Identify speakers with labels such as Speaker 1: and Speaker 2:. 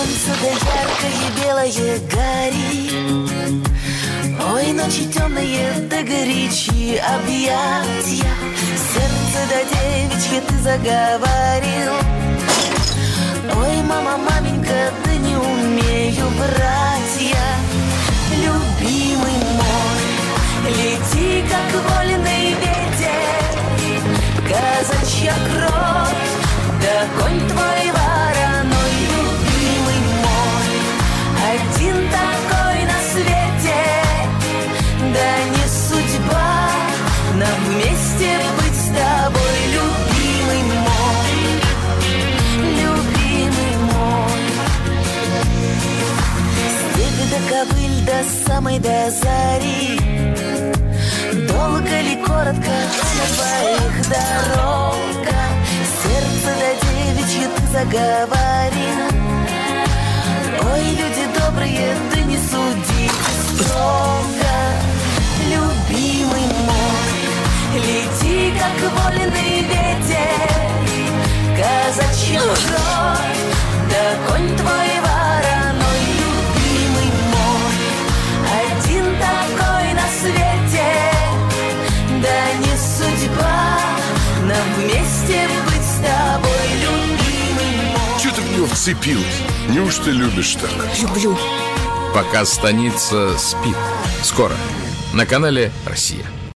Speaker 1: солнце да яркое белое горит. Ой, ночи темные да горячие объятия. Сердце да девичье ты заговорил. Ой, мама, маменька, да не умею врать я. Любимый мой, лети, как вольный ветер. Казачья кровь, да конь твой вороной. Любимый мой, один такой на свете. Да не судьба нам вместе быть с тобой, любимый мой, любимый мой. Степь да ковыль до самой до зари. Долго ли, коротко на твоих дорога. Сердце да девичье ты заговорил. Ой, люди добрые, да не судите строго. Любимый мой, лети, как вольный ветер. Казачья кровь, да конь твой вороной. Любимый мой, один такой на свете. Да не судьба нам вместе быть с тобой, любимый мой.
Speaker 2: Чего ты в него вцепилась? Неужто любишь так?
Speaker 3: Люблю.
Speaker 4: Пока станица спит. Скоро на канале «Россия».